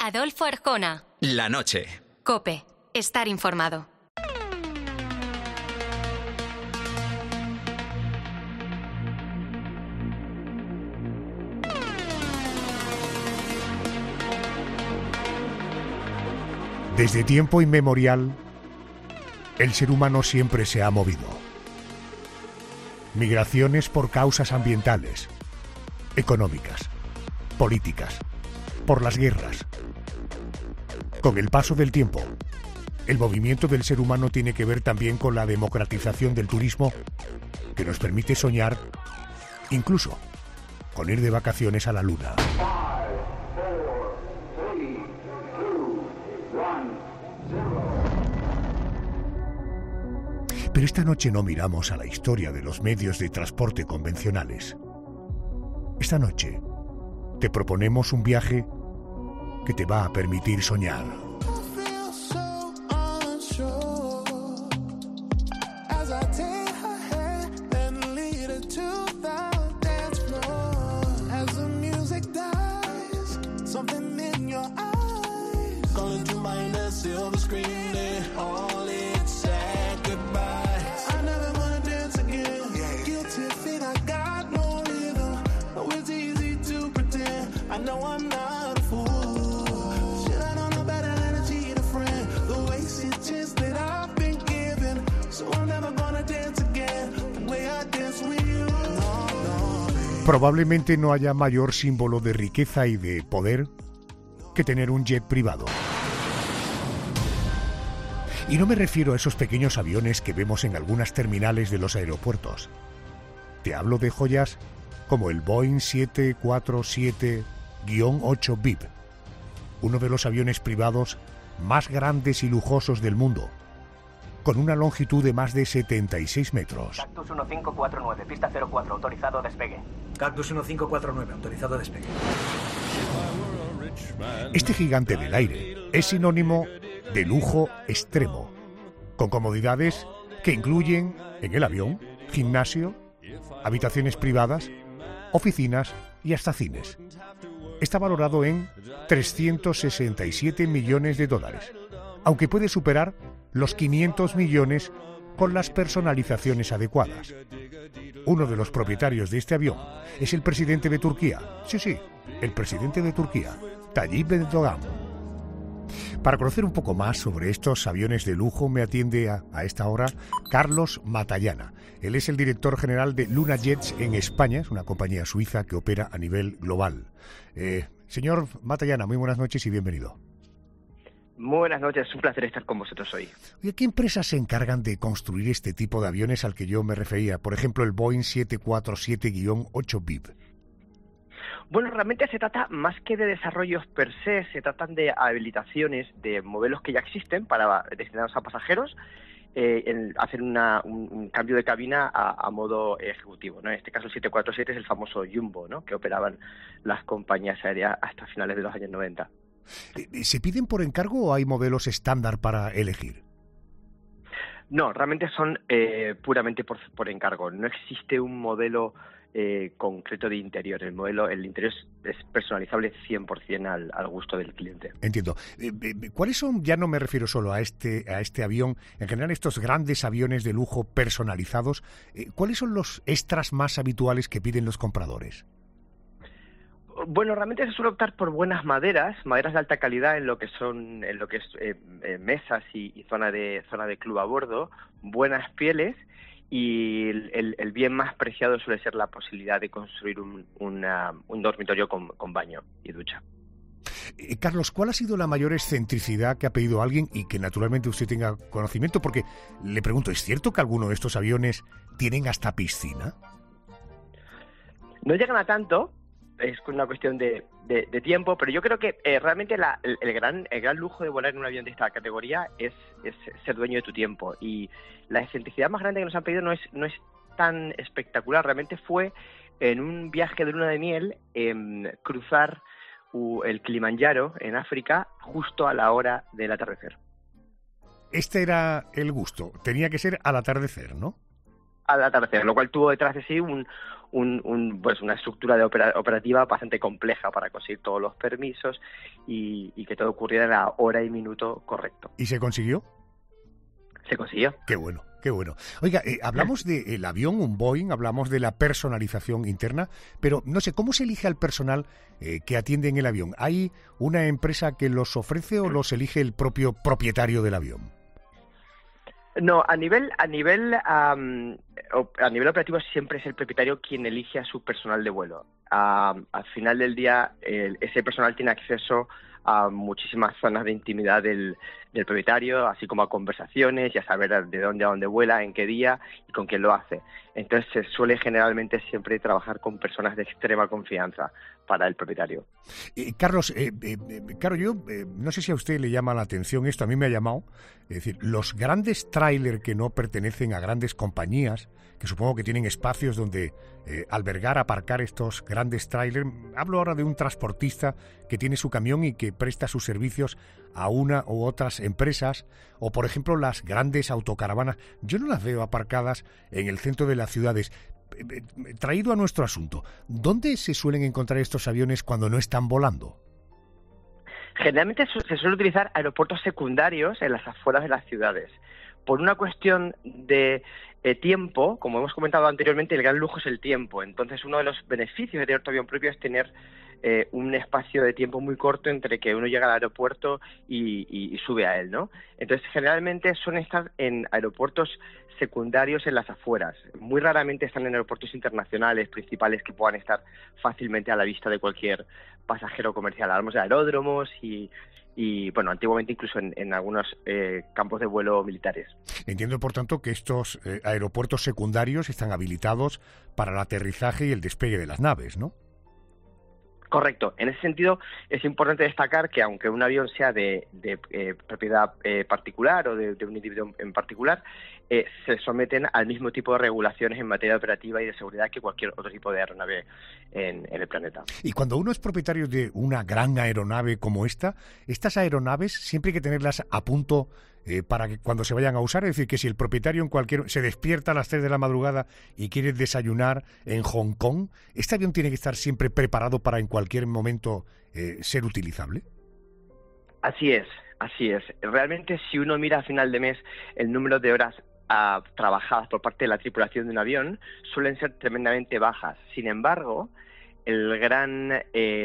Adolfo Arjona. La noche. COPE. Estar informado. Desde tiempo inmemorial, el ser humano siempre se ha movido. Migraciones por causas ambientales, económicas, políticas, por las guerras. Con el paso del tiempo, el movimiento del ser humano tiene que ver también con la democratización del turismo, que nos permite soñar, incluso con ir de vacaciones a la Luna. Pero esta noche no miramos a la historia de los medios de transporte convencionales. Esta noche te proponemos un viaje que te va a permitir soñar. Probablemente no haya mayor símbolo de riqueza y de poder que tener un jet privado. Y no me refiero a esos pequeños aviones que vemos en algunas terminales de los aeropuertos. Te hablo de joyas como el Boeing 747-8 VIP, uno de los aviones privados más grandes y lujosos del mundo, con una longitud de más de 76 metros. Cactus 1549, pista 04, autorizado despegue. Cactus 1549, autorizado despegue. Este gigante del aire es sinónimo de lujo extremo, con comodidades que incluyen en el avión gimnasio, habitaciones privadas, oficinas y hasta cines. Está valorado en 367 millones de dólares, aunque puede superar los 500 millones con las personalizaciones adecuadas. Uno de los propietarios de este avión es el presidente de Turquía. Sí, el presidente de Turquía, Tayyip Erdogan. Para conocer un poco más sobre estos aviones de lujo me atiende a esta hora Carlos Matallana. Él es el director general de Luna Jets en España, es una compañía suiza que opera a nivel global. Señor Matallana, muy buenas noches y bienvenido. Muy buenas noches, es un placer estar con vosotros hoy. Oye, ¿qué empresas se encargan de construir este tipo de aviones al que yo me refería? Por ejemplo, el Boeing 747-8 VIP. Bueno, realmente se trata más que de desarrollos per se, se tratan de habilitaciones de modelos que ya existen para destinados a pasajeros, hacer un cambio de cabina a modo ejecutivo, ¿no? En este caso el 747 es el famoso Jumbo, ¿no?, que operaban las compañías aéreas hasta finales de los años 90. ¿Se piden por encargo o hay modelos estándar para elegir? No, realmente son puramente por encargo. No existe un modelo concreto de interior. El interior es personalizable 100% al gusto del cliente. Entiendo. ¿Cuáles son, ya no me refiero solo a este avión, en general estos grandes aviones de lujo personalizados, cuáles son los extras más habituales que piden los compradores? Bueno, realmente se suele optar por buenas maderas de alta calidad en lo que es mesas y zona de club a bordo, buenas pieles, y el bien más preciado suele ser la posibilidad de construir un dormitorio con baño y ducha. Carlos, ¿cuál ha sido la mayor excentricidad que ha pedido alguien y que naturalmente usted tenga conocimiento? Porque le pregunto, ¿es cierto que alguno de estos aviones tienen hasta piscina? No llegan a tanto. Es una cuestión de tiempo, pero yo creo que realmente el gran lujo de volar en un avión de esta categoría es ser dueño de tu tiempo, y la excentricidad más grande que nos han pedido no es tan espectacular. Realmente fue en un viaje de luna de miel cruzar el Kilimanjaro en África justo a la hora del atardecer. Este era el gusto, tenía que ser al atardecer, ¿no? al atardecer, lo cual tuvo detrás de sí pues una estructura de operativa bastante compleja para conseguir todos los permisos y que todo ocurriera en la hora y minuto correcto. ¿Y se consiguió? Se consiguió. Qué bueno, qué bueno. Oiga, hablamos del avión, un Boeing, hablamos de la personalización interna, pero no sé, ¿cómo se elige al personal que atiende en el avión? ¿Hay una empresa que los ofrece o los elige el propio propietario del avión? No, a nivel operativo siempre es el propietario quien elige a su personal de vuelo. Al final del día, ese personal tiene acceso a muchísimas zonas de intimidad del propietario, así como a conversaciones y a saber de dónde a dónde vuela, en qué día y con quién lo hace. Entonces se suele generalmente siempre trabajar con personas de extrema confianza para el propietario. Carlos, claro, yo no sé si a usted le llama la atención esto, a mí me ha llamado, es decir, los grandes tráiler que no pertenecen a grandes compañías, que supongo que tienen espacios donde albergar, aparcar estos grandes tráiler. Hablo ahora de un transportista que tiene su camión y que presta sus servicios a una u otras empresas, o por ejemplo las grandes autocaravanas. Yo no las veo aparcadas en el centro de las ciudades. Traído a nuestro asunto, ¿dónde se suelen encontrar estos aviones cuando no están volando? Generalmente se suele utilizar aeropuertos secundarios en las afueras de las ciudades. Por una cuestión de tiempo, como hemos comentado anteriormente, el gran lujo es el tiempo. Entonces, uno de los beneficios de tener tu avión propio es tener un espacio de tiempo muy corto entre que uno llega al aeropuerto y sube a él, ¿no? Entonces, generalmente suelen estar en aeropuertos secundarios en las afueras. Muy raramente están en aeropuertos internacionales principales que puedan estar fácilmente a la vista de cualquier pasajero comercial. Hablamos de aeródromos y bueno, antiguamente incluso en algunos campos de vuelo militares. Entiendo, por tanto, que estos aeropuertos secundarios están habilitados para el aterrizaje y el despegue de las naves, ¿no? Correcto. En ese sentido, es importante destacar que aunque un avión sea de propiedad particular o de un individuo en particular, se someten al mismo tipo de regulaciones en materia operativa y de seguridad que cualquier otro tipo de aeronave en el planeta. Y cuando uno es propietario de una gran aeronave como estas aeronaves siempre hay que tenerlas a punto para que cuando se vayan a usar, es decir, que si el propietario se despierta a las 3 de la madrugada y quiere desayunar en Hong Kong, ¿este avión tiene que estar siempre preparado para en cualquier momento ser utilizable? Así es. Realmente, si uno mira a final de mes el número de horas trabajadas por parte de la tripulación de un avión, suelen ser tremendamente bajas. Sin embargo, el gran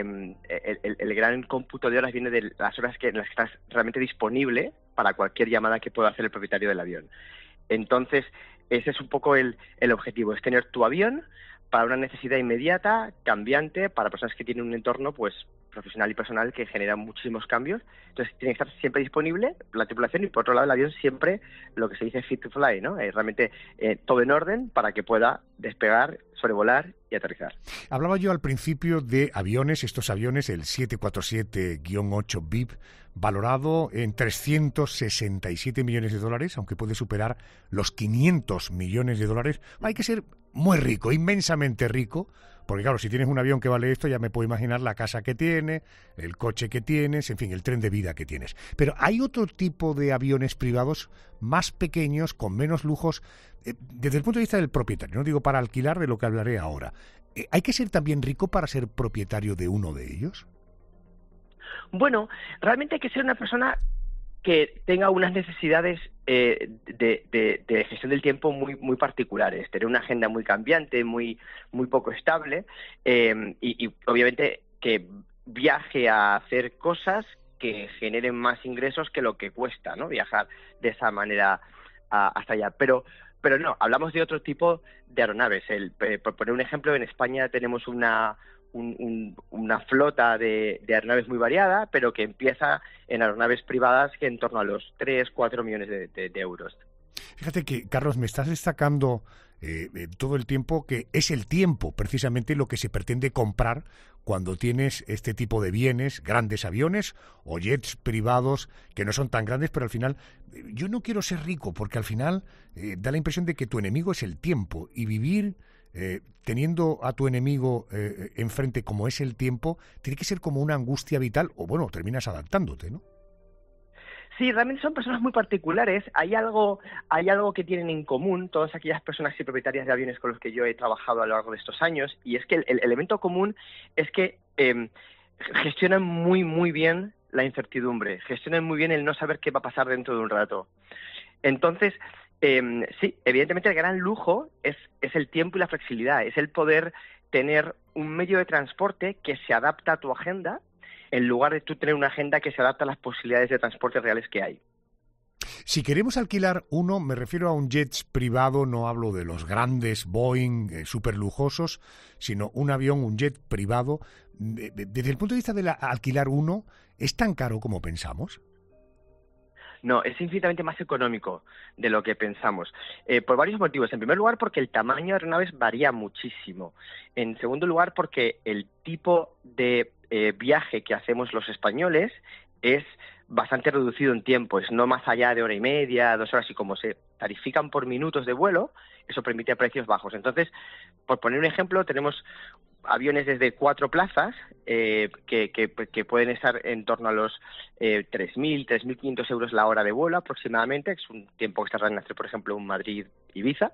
cómputo de horas viene de las horas en las que estás realmente disponible para cualquier llamada que pueda hacer el propietario del avión. Entonces, ese es un poco el objetivo, es tener tu avión para una necesidad inmediata, cambiante, para personas que tienen un entorno pues profesional y personal que genera muchísimos cambios. Entonces tiene que estar siempre disponible la tripulación y por otro lado el avión siempre lo que se dice fit to fly, ¿no? Realmente todo en orden para que pueda despegar, sobrevolar y aterrizar. Hablaba yo al principio de aviones, estos aviones, el 747-8 VIP, valorado en 367 millones de dólares, aunque puede superar los 500 millones de dólares. Hay que ser muy rico, inmensamente rico, porque claro, si tienes un avión que vale esto, ya me puedo imaginar la casa que tiene, el coche que tienes, en fin, el tren de vida que tienes. Pero hay otro tipo de aviones privados más pequeños, con menos lujos, desde el punto de vista del propietario, no digo para alquilar, de lo que hablaré ahora. ¿Hay que ser también rico para ser propietario de uno de ellos? Bueno, realmente hay que ser una persona que tenga unas necesidades de gestión del tiempo muy particulares, tener una agenda muy cambiante, muy poco estable y obviamente que viaje a hacer cosas que generen más ingresos que lo que cuesta, ¿no? Viajar de esa manera hasta allá. Pero no, hablamos de otro tipo de aeronaves. Por poner un ejemplo, en España tenemos una flota de aeronaves muy variada, pero que empieza en aeronaves privadas que en torno a los 3-4 millones de euros. Fíjate que, Carlos, me estás destacando todo el tiempo que es el tiempo precisamente lo que se pretende comprar cuando tienes este tipo de bienes, grandes aviones o jets privados que no son tan grandes, pero al final yo no quiero ser rico porque al final da la impresión de que tu enemigo es el tiempo y vivir teniendo a tu enemigo enfrente como es el tiempo, tiene que ser como una angustia vital o bueno, terminas adaptándote, ¿no? Sí, realmente son personas muy particulares. Hay algo que tienen en común todas aquellas personas y propietarias de aviones con los que yo he trabajado a lo largo de estos años, y es que el elemento común es que gestionan muy, muy bien la incertidumbre, gestionan muy bien el no saber qué va a pasar dentro de un rato. Entonces, sí, evidentemente el gran lujo es el tiempo y la flexibilidad, es el poder tener un medio de transporte que se adapta a tu agenda, en lugar de tú tener una agenda que se adapta a las posibilidades de transporte reales que hay. Si queremos alquilar uno, me refiero a un jet privado, no hablo de los grandes Boeing súper lujosos, sino un avión, un jet privado. Desde el punto de vista de alquilar uno, ¿es tan caro como pensamos? No, es infinitamente más económico de lo que pensamos, por varios motivos. En primer lugar, porque el tamaño de aeronaves varía muchísimo. En segundo lugar, porque el tipo de viaje que hacemos los españoles es bastante reducido en tiempo, es no más allá de hora y media, 2 horas, y como se tarifican por minutos de vuelo, eso permite precios bajos. Entonces, por poner un ejemplo, tenemos aviones desde 4 plazas que pueden estar en torno a los 3.000, 3.500 euros la hora de vuelo aproximadamente, que es un tiempo que tardan en hacer, por ejemplo, un Madrid-Ibiza.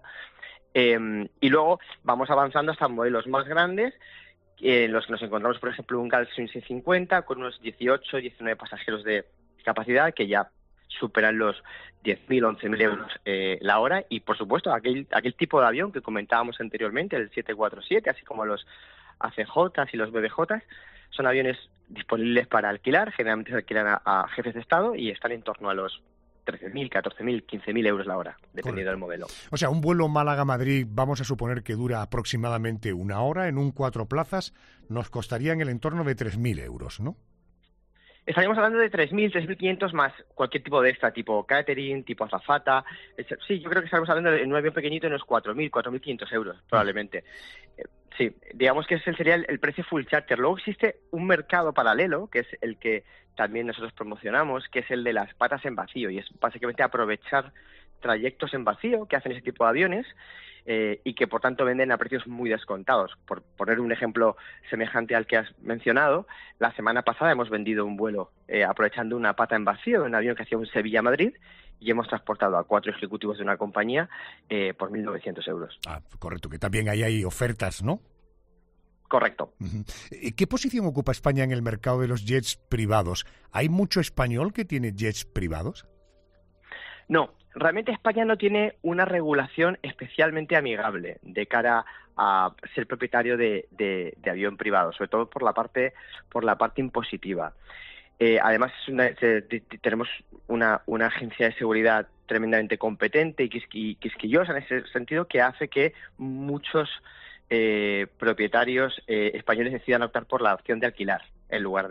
Y luego vamos avanzando hasta modelos más grandes, en los que nos encontramos, por ejemplo, un Gulfstream 650 con unos 18, 19 pasajeros de capacidad, que ya superan los 10.000, 11.000 euros la hora, y por supuesto aquel tipo de avión que comentábamos anteriormente, el 747, así como los ACJs y los BBJs, son aviones disponibles para alquilar, generalmente se alquilan a jefes de Estado y están en torno a los 13.000, 14.000, 15.000 euros la hora, dependiendo del modelo. O sea, un vuelo Málaga-Madrid, vamos a suponer que dura aproximadamente 1 hora, en un 4 plazas, nos costaría en el entorno de 3.000 euros, ¿no? Estaríamos hablando de 3.000, 3.500 más cualquier tipo de extra, tipo catering, tipo azafata. Sí, yo creo que estaremos hablando de un avión pequeñito en unos 4.000, 4.500 euros, probablemente. Sí, digamos que ese sería el precio full charter. Luego existe un mercado paralelo, que es el que también nosotros promocionamos, que es el de las patas en vacío, y es básicamente aprovechar trayectos en vacío que hacen ese tipo de aviones, y que por tanto venden a precios muy descontados. Por poner un ejemplo semejante al que has mencionado, la semana pasada hemos vendido un vuelo aprovechando una pata en vacío de un avión que hacía un Sevilla-Madrid, y hemos transportado a 4 ejecutivos de una compañía por 1.900 euros. Ah, correcto, que también ahí hay ofertas, ¿no? Correcto. Uh-huh. ¿Qué posición ocupa España en el mercado de los jets privados? ¿Hay mucho español que tiene jets privados? No, realmente España no tiene una regulación especialmente amigable de cara a ser propietario de avión privado, sobre todo por la parte impositiva. Además, tenemos una agencia de seguridad tremendamente competente y quisquillosa en ese sentido, que hace que muchos propietarios españoles decidan optar por la opción de alquilar en lugar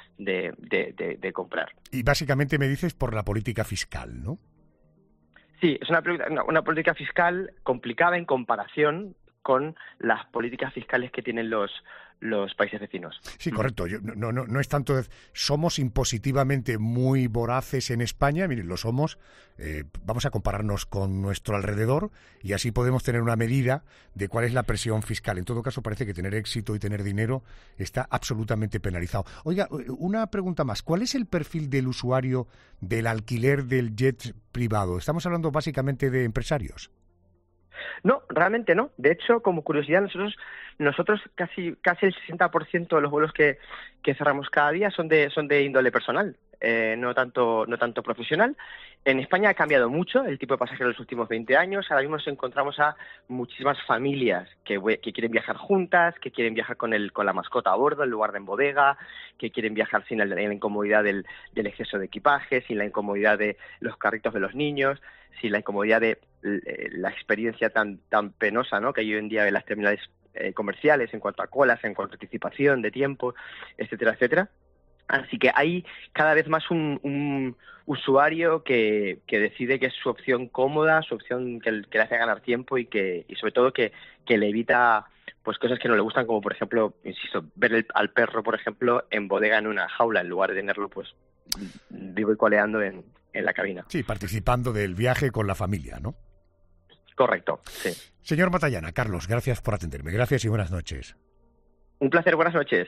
de comprar. Y básicamente me dices por la política fiscal, ¿no? Sí, es una política fiscal complicada en comparación con las políticas fiscales que tienen los países vecinos. Sí, correcto. No es tanto... Somos impositivamente muy voraces en España, miren, lo somos. Vamos a compararnos con nuestro alrededor y así podemos tener una medida de cuál es la presión fiscal. En todo caso, parece que tener éxito y tener dinero está absolutamente penalizado. Oiga, una pregunta más. ¿Cuál es el perfil del usuario del alquiler del jet privado? Estamos hablando básicamente de empresarios. No, realmente no. De hecho, como curiosidad, nosotros casi el 60% de los vuelos que cerramos cada día son de índole personal, no tanto profesional. En España ha cambiado mucho el tipo de pasajeros en los últimos 20 años. Ahora mismo nos encontramos a muchísimas familias que quieren viajar juntas, que quieren viajar con la mascota a bordo en lugar de en bodega, que quieren viajar sin la incomodidad del exceso de equipaje, sin la incomodidad de los carritos de los niños, sin la incomodidad de la experiencia tan penosa, ¿no?, que hay hoy en día en las terminales comerciales en cuanto a colas, en cuanto a anticipación de tiempo, etcétera, etcétera. Así que hay cada vez más un usuario que decide que es su opción cómoda, su opción que le hace ganar tiempo y sobre todo que le evita pues cosas que no le gustan, como por ejemplo, insisto, ver al perro, por ejemplo, en bodega en una jaula en lugar de tenerlo pues vivo y coleando en la cabina. Sí, participando del viaje con la familia, ¿no? Correcto, sí. Señor Matallana, Carlos, gracias por atenderme. Gracias y buenas noches. Un placer, buenas noches.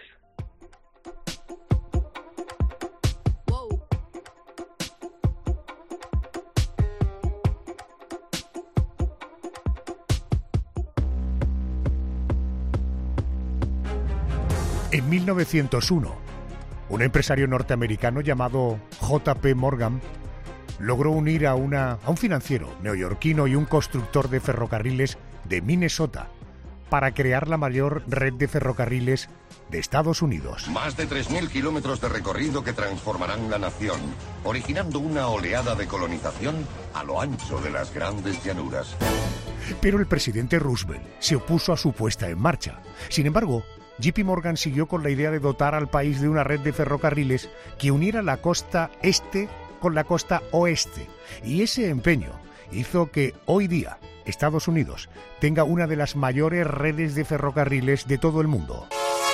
En 1901, un empresario norteamericano llamado J.P. Morgan logró unir a un financiero neoyorquino y un constructor de ferrocarriles de Minnesota para crear la mayor red de ferrocarriles de Estados Unidos. Más de 3.000 kilómetros de recorrido que transformarán la nación, originando una oleada de colonización a lo ancho de las grandes llanuras. Pero el presidente Roosevelt se opuso a su puesta en marcha. Sin embargo, JP Morgan siguió con la idea de dotar al país de una red de ferrocarriles que uniera la costa este con la costa oeste. Y ese empeño hizo que hoy día Estados Unidos tenga una de las mayores redes de ferrocarriles de todo el mundo.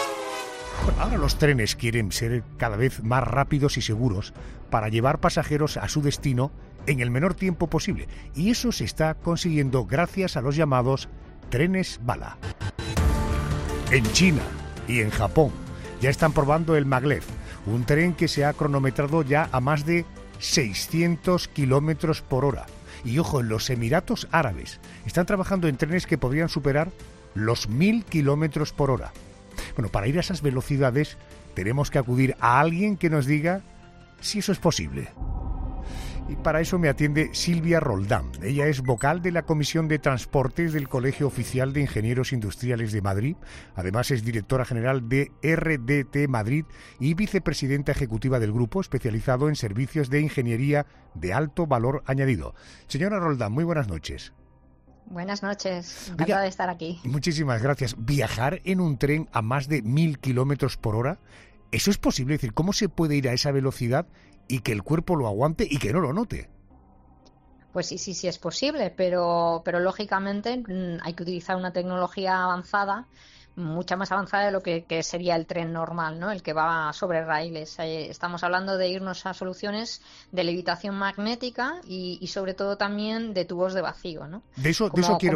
Ahora los trenes quieren ser cada vez más rápidos y seguros para llevar pasajeros a su destino en el menor tiempo posible. Y eso se está consiguiendo gracias a los llamados trenes bala. En China y en Japón ya están probando el maglev, un tren que se ha cronometrado ya a más de 600 kilómetros por hora. Y ojo, en los Emiratos Árabes están trabajando en trenes que podrían superar los 1.000 kilómetros por hora. Bueno, para ir a esas velocidades tenemos que acudir a alguien que nos diga si eso es posible. Y para eso me atiende Silvia Roldán. Ella es vocal de la Comisión de Transportes del Colegio Oficial de Ingenieros Industriales de Madrid. Además es directora general de RDT Madrid y vicepresidenta ejecutiva del grupo especializado en servicios de ingeniería de alto valor añadido. Señora Roldán, muy buenas noches. Buenas noches, encantada de estar aquí. Muchísimas gracias. Viajar en un tren a más de 1.000 kilómetros por hora, ¿eso es posible? Es decir, ¿cómo se puede ir a esa velocidad y que el cuerpo lo aguante y que no lo note? Pues sí es posible, pero lógicamente hay que utilizar una tecnología avanzada, mucha más avanzada de lo que sería el tren normal, ¿no? El que va sobre raíles. Estamos hablando de irnos a soluciones de levitación magnética y sobre todo también de tubos de vacío, ¿no? De eso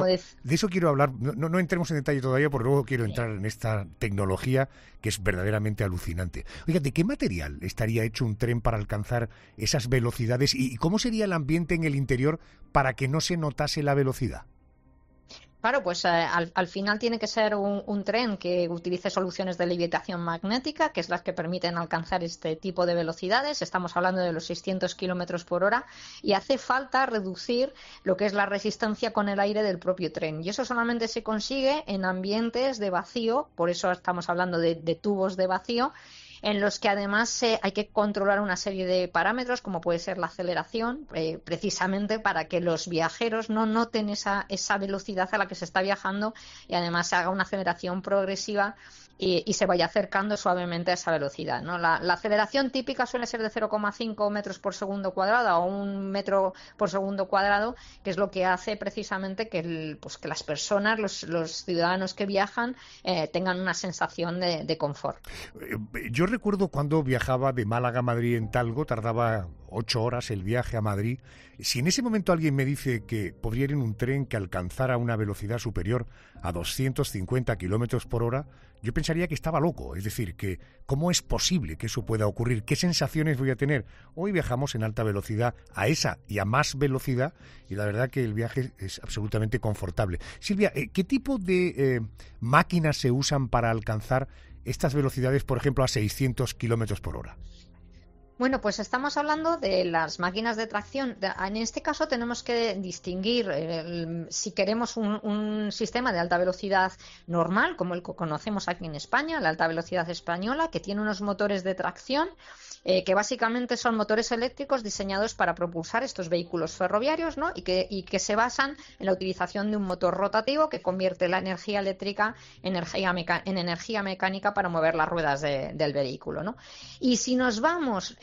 quiero hablar. No entremos en detalle todavía, porque luego quiero entrar en esta tecnología que es verdaderamente alucinante. Oiga, ¿de qué material estaría hecho un tren para alcanzar esas velocidades y cómo sería el ambiente en el interior para que no se notase la velocidad? Claro, pues al final tiene que ser un tren que utilice soluciones de levitación magnética, que es las que permiten alcanzar este tipo de velocidades. Estamos hablando de los 600 kilómetros por hora y hace falta reducir lo que es la resistencia con el aire del propio tren. Y eso solamente se consigue en ambientes de vacío, por eso estamos hablando de tubos de vacío, en los que además hay que controlar una serie de parámetros, como puede ser la aceleración, precisamente para que los viajeros no noten esa velocidad a la que se está viajando y además se haga una aceleración progresiva y se vaya acercando suavemente a esa velocidad, ¿no? La aceleración típica suele ser de 0,5 metros por segundo cuadrado o 1 metro por segundo cuadrado, que es lo que hace precisamente que las personas, los ciudadanos que viajan, tengan una sensación de confort. Yo recuerdo cuando viajaba de Málaga a Madrid en Talgo, tardaba 8 horas el viaje a Madrid. Si en ese momento alguien me dice que podría ir en un tren que alcanzara una velocidad superior a 250 kilómetros por hora, yo pensaría que estaba loco. Es decir, que ¿cómo es posible que eso pueda ocurrir? ¿Qué sensaciones voy a tener? Hoy viajamos en alta velocidad a esa y a más velocidad y la verdad que el viaje es absolutamente confortable. Silvia, ¿qué tipo de máquinas se usan para alcanzar estas velocidades, por ejemplo, a 600 kilómetros por hora? Bueno, pues estamos hablando de las máquinas de tracción. En este caso tenemos que distinguir si queremos un sistema de alta velocidad normal, como el que conocemos aquí en España, la alta velocidad española, que tiene unos motores de tracción que básicamente son motores eléctricos diseñados para propulsar estos vehículos ferroviarios, ¿no? y que se basan en la utilización de un motor rotativo que convierte la energía eléctrica en energía mecánica para mover las ruedas del vehículo, ¿no? Y si nos vamos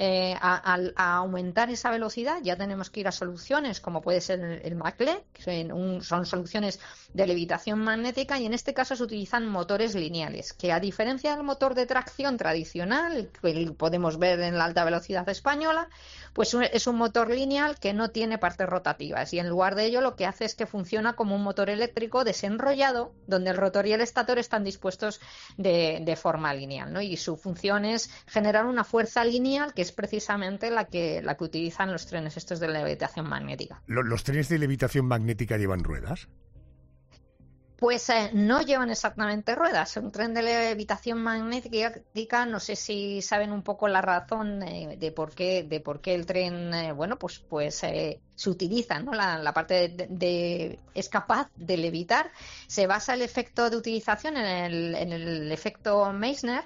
a aumentar esa velocidad, ya tenemos que ir a soluciones como puede ser el maglev, que son soluciones de levitación magnética, y en este caso se utilizan motores lineales, que a diferencia del motor de tracción tradicional que podemos ver en la alta velocidad española, pues es un motor lineal que no tiene partes rotativas y en lugar de ello lo que hace es que funciona como un motor eléctrico desenrollado donde el rotor y el estator están dispuestos de forma lineal, ¿no? Y su función es generar una fuerza lineal que es precisamente la que utilizan los trenes estos de levitación magnética. ¿Los trenes de levitación magnética llevan ruedas? Pues no llevan exactamente ruedas. Un tren de levitación magnética, no sé si saben un poco la razón de por qué el tren, se utiliza, ¿no? La parte es capaz de levitar. Se basa el efecto de utilización en el efecto Meissner,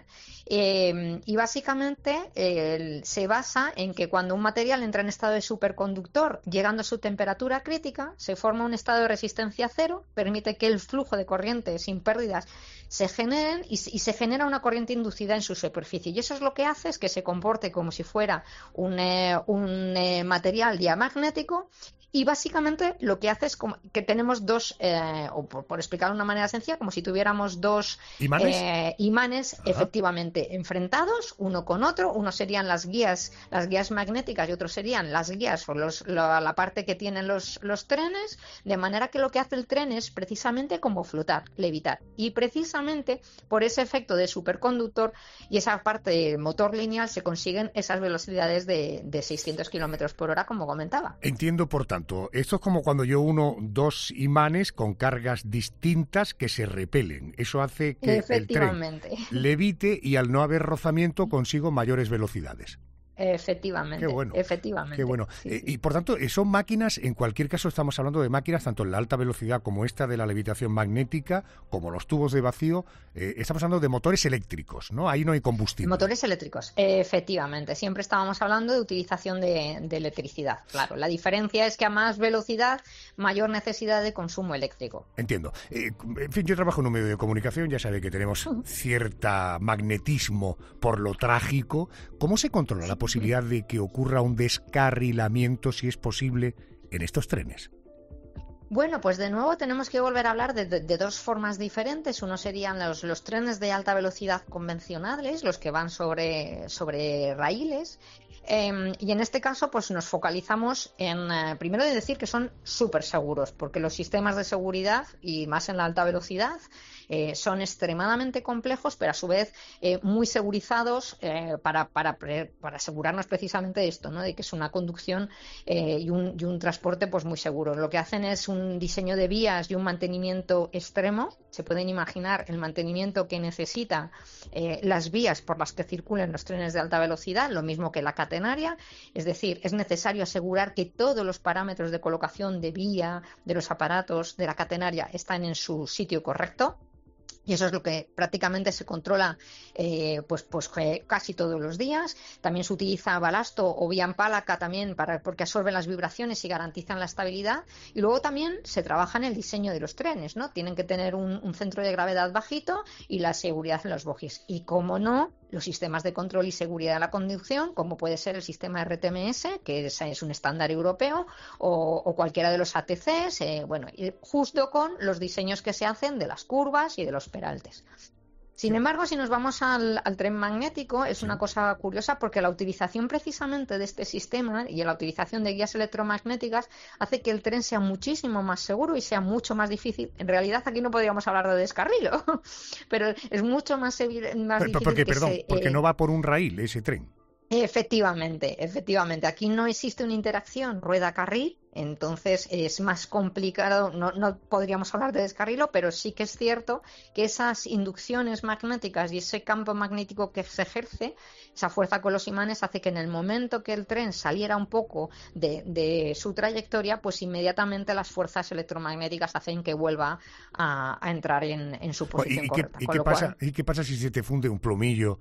y básicamente se basa en que cuando un material entra en estado de superconductor, llegando a su temperatura crítica, se forma un estado de resistencia cero, permite que el flujo de corriente sin pérdidas se generen y se genera una corriente inducida en su superficie. Y eso es lo que hace es que se comporte como si fuera un material diamagnético. Y básicamente lo que hace es que tenemos dos, o por explicarlo de una manera sencilla, como si tuviéramos dos imanes efectivamente enfrentados uno con otro. Uno serían las guías magnéticas y otro serían las guías o la parte que tienen los trenes, de manera que lo que hace el tren es precisamente como flotar, levitar. Y precisamente por ese efecto de superconductor y esa parte de motor lineal se consiguen esas velocidades de 600 kilómetros por hora, como comentaba. Entiendo, por tanto, esto es como cuando yo uno dos imanes con cargas distintas que se repelen. Eso hace que el tren levite y al no haber rozamiento consigo mayores velocidades. Efectivamente. Qué bueno. Efectivamente. Qué bueno. Sí. Y por tanto, son máquinas, en cualquier caso estamos hablando de máquinas, tanto en la alta velocidad como esta de la levitación magnética, como los tubos de vacío, estamos hablando de motores eléctricos, ¿no? Ahí no hay combustible. Motores eléctricos, efectivamente. Siempre estábamos hablando de utilización de electricidad. Claro, la diferencia es que a más velocidad, mayor necesidad de consumo eléctrico. Entiendo. En fin, yo trabajo en un medio de comunicación, ya sabe que tenemos cierta magnetismo por lo trágico. ¿Cómo se controla la posibilidad de que ocurra un descarrilamiento, si es posible, en estos trenes? Bueno, pues de nuevo tenemos que volver a hablar de dos formas diferentes. Uno serían los trenes de alta velocidad convencionales, los que van sobre raíles. Y en este caso pues nos focalizamos en, primero de decir que son súper seguros, porque los sistemas de seguridad, y más en la alta velocidad, son extremadamente complejos, pero a su vez muy segurizados para asegurarnos precisamente de esto, ¿no? De que es una conducción y un transporte pues muy seguro. Lo que hacen es un diseño de vías y un mantenimiento extremo. Se pueden imaginar el mantenimiento que necesita las vías por las que circulan los trenes de alta velocidad, lo mismo que la catenaria, es decir, es necesario asegurar que todos los parámetros de colocación de vía, de los aparatos, de la catenaria están en su sitio correcto. Y eso es lo que prácticamente se controla casi todos los días. También se utiliza balasto o vía en pálaca también porque absorben las vibraciones y garantizan la estabilidad. Y luego también se trabaja en el diseño de los trenes, ¿no? Tienen que tener un centro de gravedad bajito y la seguridad en los bogies. Y como no, los sistemas de control y seguridad de la conducción, como puede ser el sistema RTMS, que es un estándar europeo, o cualquiera de los ATCs, justo con los diseños que se hacen de las curvas y de los peraltes. Sin embargo, si nos vamos al tren magnético, es una cosa curiosa porque la utilización precisamente de este sistema y la utilización de guías electromagnéticas hace que el tren sea muchísimo más seguro y sea mucho más difícil. En realidad aquí no podríamos hablar de descarrilo, pero es mucho más difícil. Porque no va por un raíl ese tren. Efectivamente. Aquí no existe una interacción rueda-carril, entonces es más complicado, no podríamos hablar de descarrilo, pero sí que es cierto que esas inducciones magnéticas y ese campo magnético que se ejerce, esa fuerza con los imanes, hace que en el momento que el tren saliera un poco de su trayectoria, pues inmediatamente las fuerzas electromagnéticas hacen que vuelva a entrar en su posición correcta. ¿Y qué pasa si se te funde un plomillo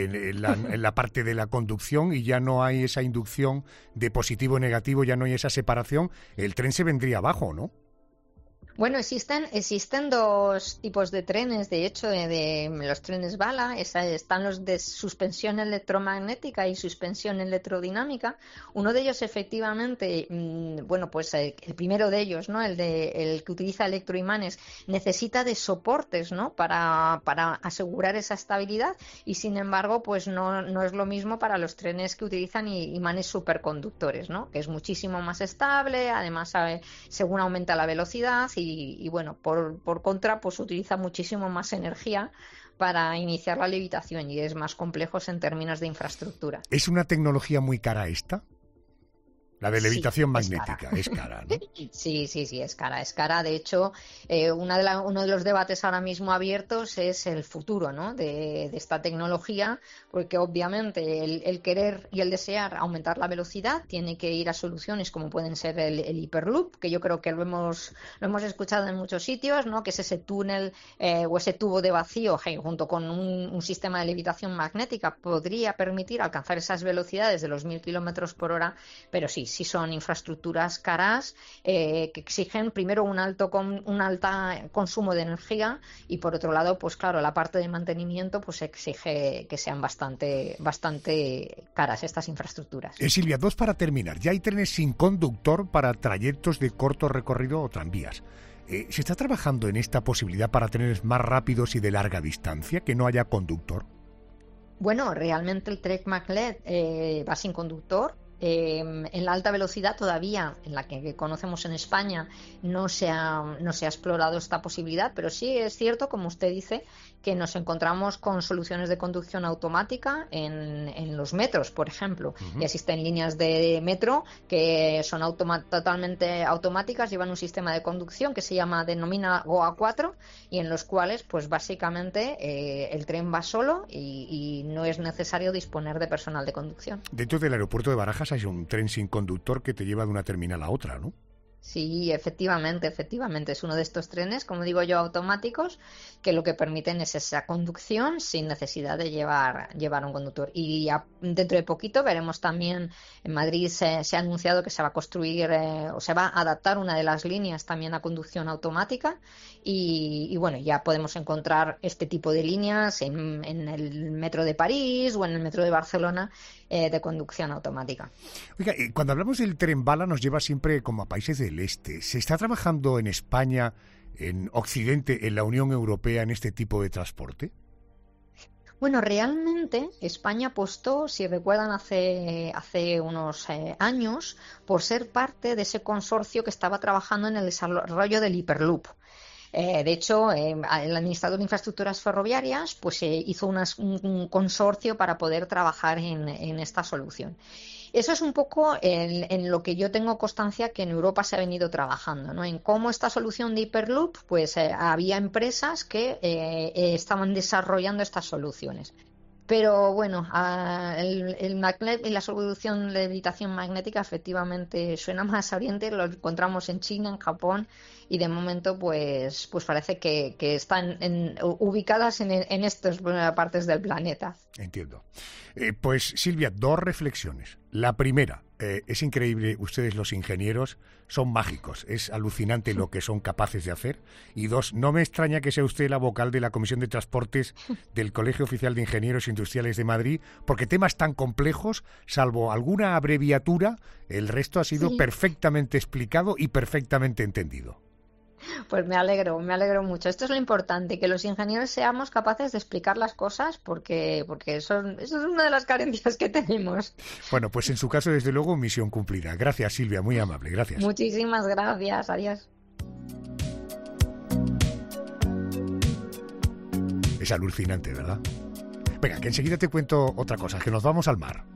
en la parte de la conducción y ya no hay esa inducción de positivo y negativo, ya no hay esa separación? El tren se vendría abajo, ¿no? Bueno, existen dos tipos de trenes, de hecho, de los trenes bala. Están los de suspensión electromagnética y suspensión electrodinámica. Uno de ellos, efectivamente, el primero de ellos, ¿no? El que utiliza electroimanes, necesita de soportes, ¿no? Para asegurar esa estabilidad, y sin embargo, pues no es lo mismo para los trenes que utilizan imanes superconductores, ¿no? Que es muchísimo más estable, además, según aumenta la velocidad y por contra, pues utiliza muchísimo más energía para iniciar la levitación y es más complejo en términos de infraestructura. ¿Es una tecnología muy cara esta? La de levitación Sí, magnética, es cara, ¿no? Sí, es cara, es cara. De hecho, uno de los debates ahora mismo abiertos es el futuro, ¿no? de esta tecnología, porque obviamente el querer y el desear aumentar la velocidad tiene que ir a soluciones como pueden ser el Hyperloop, que yo creo que lo hemos escuchado en muchos sitios, ¿no? Que es ese túnel o ese tubo de vacío junto con un sistema de levitación magnética podría permitir alcanzar esas velocidades de los 1000 kilómetros por hora, pero sí son infraestructuras caras que exigen primero un alto consumo de energía y por otro lado, pues claro, la parte de mantenimiento pues exige que sean bastante caras estas infraestructuras. Silvia, dos para terminar. Ya hay trenes sin conductor para trayectos de corto recorrido o tranvías. ¿Se está trabajando en esta posibilidad para trenes más rápidos y de larga distancia, que no haya conductor? Bueno, realmente el Trek Maglev va sin conductor. En la alta velocidad todavía, en la que conocemos en España, no se ha explorado esta posibilidad, pero sí es cierto, como usted dice, que nos encontramos con soluciones de conducción automática en los metros, por ejemplo. Y existen líneas de metro que son totalmente automáticas, llevan un sistema de conducción que se denomina GOA 4 y en los cuales, pues básicamente, el tren va solo y no es necesario disponer de personal de conducción. Dentro del aeropuerto de Barajas hay un tren sin conductor que te lleva de una terminal a otra, ¿no? Sí, efectivamente. Es uno de estos trenes, como digo yo, automáticos, que lo que permiten es esa conducción sin necesidad de llevar un conductor. Y ya dentro de poquito veremos también, en Madrid se ha anunciado que se va a construir o se va a adaptar una de las líneas también a conducción automática y bueno, ya podemos encontrar este tipo de líneas en el metro de París o en el metro de Barcelona de conducción automática. Oiga, cuando hablamos del tren bala nos lleva siempre como a países del este. ¿Se está trabajando en España, en Occidente, en la Unión Europea en este tipo de transporte? Bueno, realmente España apostó, si recuerdan, hace unos años, por ser parte de ese consorcio que estaba trabajando en el desarrollo del Hyperloop. De hecho, el administrador de infraestructuras ferroviarias pues hizo un consorcio para poder trabajar en esta solución. Eso es un poco en lo que yo tengo constancia que en Europa se ha venido trabajando, ¿no? En cómo esta solución de Hyperloop, pues había empresas que estaban desarrollando estas soluciones. Pero bueno, el maglev y la solución de levitación magnética efectivamente suena más oriente, lo encontramos en China, en Japón y de momento pues parece que están ubicadas en estas partes del planeta. Entiendo. Pues Silvia, dos reflexiones. La primera, es increíble, ustedes los ingenieros son mágicos, es alucinante lo que son capaces de hacer. Y dos, no me extraña que sea usted la vocal de la Comisión de Transportes del Colegio Oficial de Ingenieros Industriales de Madrid, porque temas tan complejos, salvo alguna abreviatura, el resto ha sido perfectamente explicado y perfectamente entendido. Pues me alegro mucho. Esto es lo importante, que los ingenieros seamos capaces de explicar las cosas porque eso es una de las carencias que tenemos. Bueno, pues en su caso, desde luego, misión cumplida. Gracias, Silvia, muy amable, gracias. Muchísimas gracias, adiós. Es alucinante, ¿verdad? Venga, que enseguida te cuento otra cosa, que nos vamos al mar.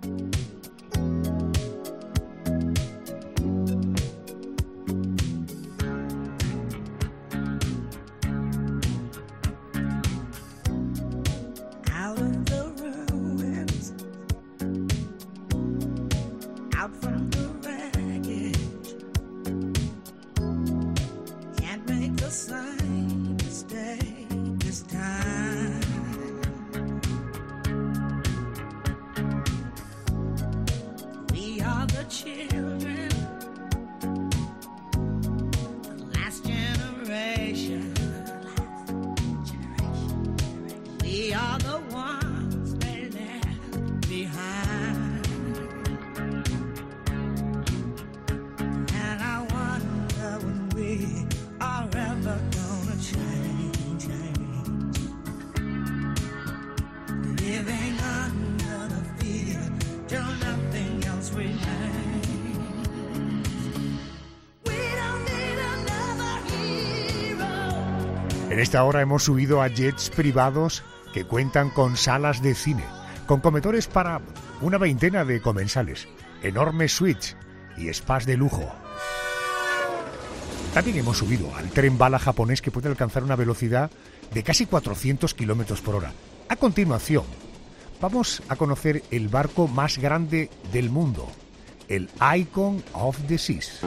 En esta hora hemos subido a jets privados que cuentan con salas de cine, con comedores para una veintena de comensales, enormes suites y spas de lujo. También hemos subido al tren bala japonés que puede alcanzar una velocidad de casi 400 kilómetros por hora. A continuación, vamos a conocer el barco más grande del mundo, el Icon of the Seas.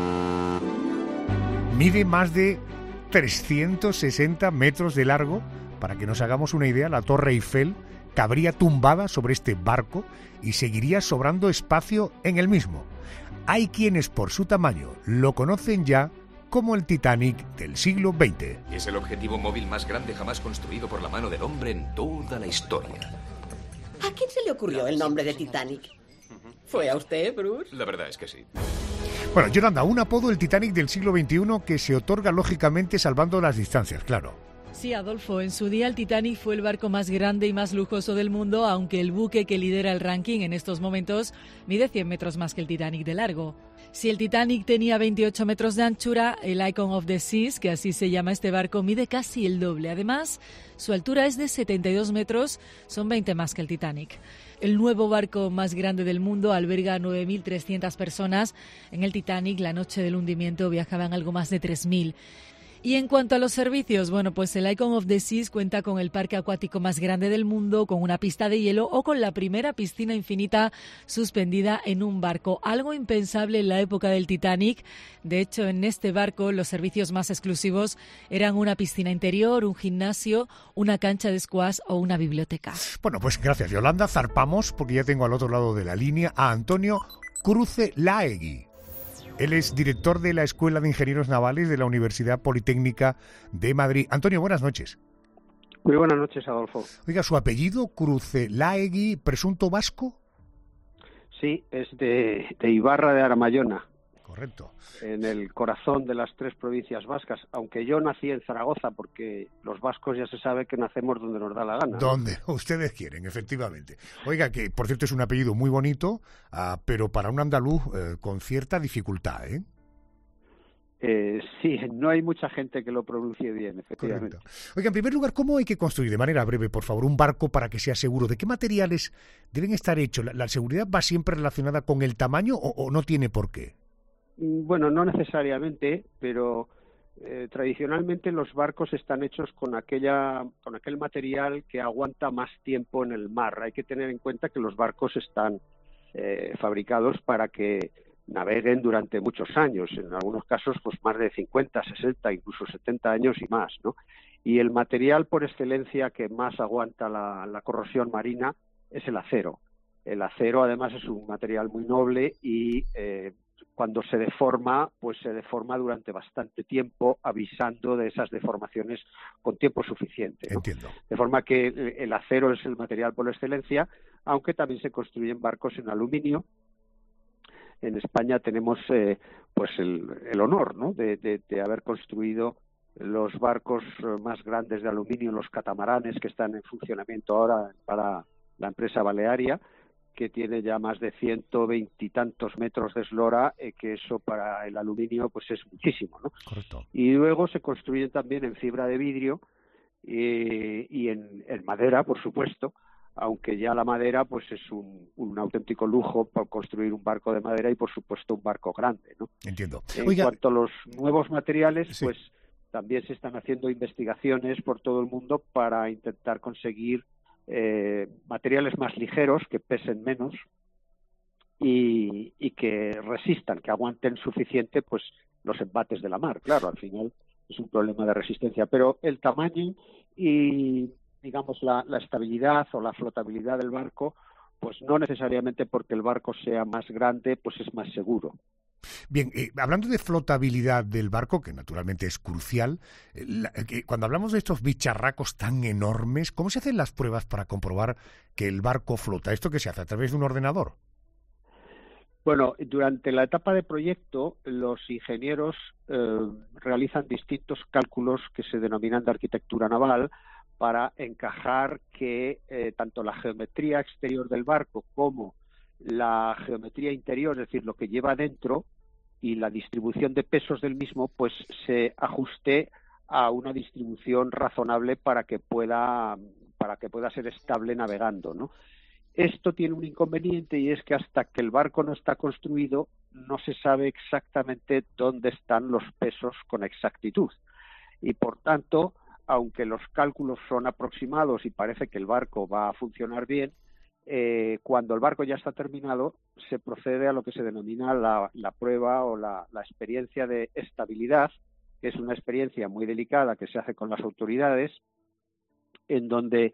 Mide más de 360 metros de largo. Para que nos hagamos una idea, la Torre Eiffel cabría tumbada sobre este barco y seguiría sobrando espacio en el mismo. Hay quienes por su tamaño lo conocen ya como el Titanic del siglo XX. Es el objetivo móvil más grande jamás construido por la mano del hombre en toda la historia. ¿A quién se le ocurrió el nombre de Titanic? ¿Fue a usted, Bruce? La verdad es que sí. Bueno, Yolanda, un apodo, el Titanic del siglo XXI, que se otorga lógicamente salvando las distancias, claro. Sí, Adolfo, en su día el Titanic fue el barco más grande y más lujoso del mundo, aunque el buque que lidera el ranking en estos momentos mide 100 metros más que el Titanic de largo. Si el Titanic tenía 28 metros de anchura, el Icon of the Seas, que así se llama este barco, mide casi el doble. Además, su altura es de 72 metros, son 20 más que el Titanic. El nuevo barco más grande del mundo alberga a 9.300 personas. En el Titanic, la noche del hundimiento, viajaban algo más de 3.000. Y en cuanto a los servicios, bueno, pues el Icon of the Seas cuenta con el parque acuático más grande del mundo, con una pista de hielo o con la primera piscina infinita suspendida en un barco. Algo impensable en la época del Titanic. De hecho, en este barco los servicios más exclusivos eran una piscina interior, un gimnasio, una cancha de squash o una biblioteca. Bueno, pues gracias, Yolanda. Zarpamos porque ya tengo al otro lado de la línea a Antonio Cruce Laegui. Él es director de la Escuela de Ingenieros Navales de la Universidad Politécnica de Madrid. Antonio, buenas noches. Muy buenas noches, Adolfo. Oiga, ¿su apellido, Cruce Laegui, presunto vasco? Sí, es de Ibarra de Aramayona. Correcto. En el corazón de las 3 provincias vascas, aunque yo nací en Zaragoza, porque los vascos ya se sabe que nacemos donde nos da la gana. Donde ustedes quieren, efectivamente. Oiga, que por cierto es un apellido muy bonito, pero para un andaluz con cierta dificultad, ¿eh? Sí, no hay mucha gente que lo pronuncie bien, efectivamente. Correcto. Oiga, en primer lugar, ¿cómo hay que construir, de manera breve, por favor, un barco para que sea seguro? ¿De qué materiales deben estar hechos? ¿La seguridad va siempre relacionada con el tamaño o no tiene por qué? Bueno, no necesariamente, pero tradicionalmente los barcos están hechos con aquel material que aguanta más tiempo en el mar. Hay que tener en cuenta que los barcos están fabricados para que naveguen durante muchos años, en algunos casos pues más de 50, 60, incluso 70 años y más, ¿no? Y el material por excelencia que más aguanta la corrosión marina es el acero. El acero además es un material muy noble y cuando se deforma, pues se deforma durante bastante tiempo, avisando de esas deformaciones con tiempo suficiente, ¿no? Entiendo. De forma que el acero es el material por excelencia, aunque también se construyen barcos en aluminio. En España tenemos pues el honor, ¿no?, de haber construido los barcos más grandes de aluminio, los catamaranes que están en funcionamiento ahora para la empresa Balearia, que tiene ya más de 120 y tantos metros de eslora, que eso para el aluminio pues es muchísimo, ¿no? Correcto. Y luego se construyen también en fibra de vidrio y en madera, por supuesto, aunque ya la madera pues es un auténtico lujo por construir un barco de madera y por supuesto un barco grande, ¿no? Entiendo. En cuanto a los nuevos materiales, sí, pues también se están haciendo investigaciones por todo el mundo para intentar conseguir materiales más ligeros, que pesen menos y que resistan, que aguanten suficiente pues los embates de la mar. Claro, al final es un problema de resistencia, pero el tamaño y digamos la estabilidad o la flotabilidad del barco, pues no necesariamente porque el barco sea más grande, pues es más seguro. Bien, hablando de flotabilidad del barco, que naturalmente es crucial, cuando hablamos de estos bicharracos tan enormes, ¿cómo se hacen las pruebas para comprobar que el barco flota? ¿Esto qué se hace? ¿A través de un ordenador? Bueno, durante la etapa de proyecto, los ingenieros realizan distintos cálculos que se denominan de arquitectura naval para encajar que tanto la geometría exterior del barco como la geometría interior, es decir, lo que lleva dentro y la distribución de pesos del mismo, pues se ajuste a una distribución razonable para que pueda ser estable navegando, ¿no? Esto tiene un inconveniente y es que hasta que el barco no está construido no se sabe exactamente dónde están los pesos con exactitud. Y por tanto, aunque los cálculos son aproximados y parece que el barco va a funcionar bien, cuando el barco ya está terminado se procede a lo que se denomina la prueba o la experiencia de estabilidad, que es una experiencia muy delicada que se hace con las autoridades, en donde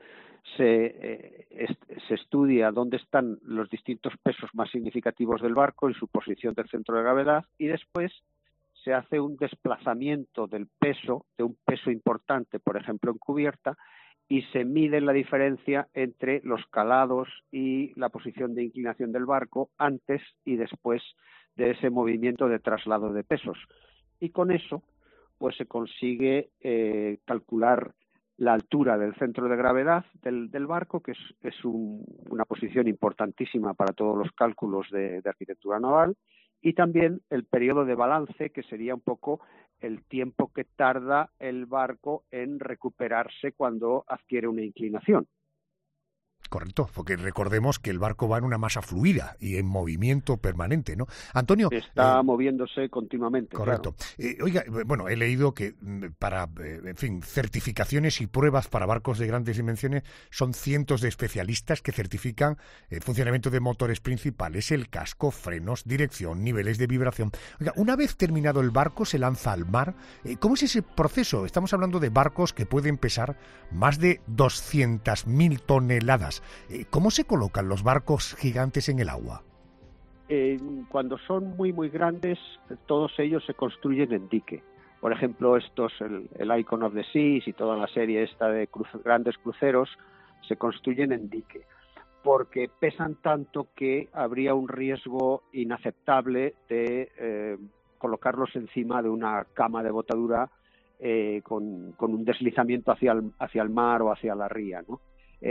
se estudia dónde están los distintos pesos más significativos del barco y su posición del centro de gravedad, y después se hace un desplazamiento del peso, de un peso importante, por ejemplo en cubierta, y se mide la diferencia entre los calados y la posición de inclinación del barco antes y después de ese movimiento de traslado de pesos. Y con eso pues se consigue calcular la altura del centro de gravedad del barco, que es una posición importantísima para todos los cálculos de arquitectura naval, y también el periodo de balance, que sería un poco el tiempo que tarda el barco en recuperarse cuando adquiere una inclinación. Correcto, porque recordemos que el barco va en una masa fluida y en movimiento permanente, ¿no? Antonio... Está moviéndose continuamente. Correcto. Claro. Oiga, bueno, he leído que para, en fin, certificaciones y pruebas para barcos de grandes dimensiones son cientos de especialistas que certifican el funcionamiento de motores principales, el casco, frenos, dirección, niveles de vibración. Oiga, una vez terminado el barco se lanza al mar. ¿Cómo es ese proceso? Estamos hablando de barcos que pueden pesar más de 200.000 toneladas. ¿Cómo se colocan los barcos gigantes en el agua? Cuando son muy muy grandes, todos ellos se construyen en dique. Por ejemplo, el Icon of the Seas y toda la serie esta de grandes cruceros se construyen en dique, porque pesan tanto que habría un riesgo inaceptable de colocarlos encima de una cama de botadura con un deslizamiento hacia el mar o hacia la ría, ¿no?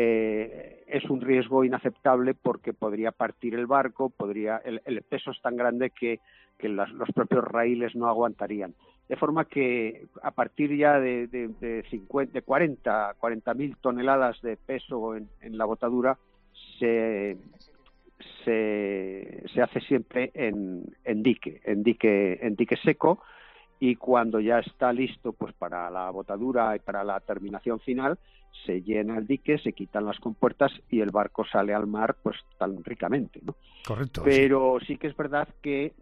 Es un riesgo inaceptable porque podría partir el barco, el peso es tan grande que los propios raíles no aguantarían. De forma que a partir ya de 40.000 toneladas de peso en la botadura se hace siempre en dique seco, y cuando ya está listo pues para la botadura y para la terminación final, se llena el dique, se quitan las compuertas y el barco sale al mar pues tan ricamente, ¿no? Correcto. Pero sí que es verdad que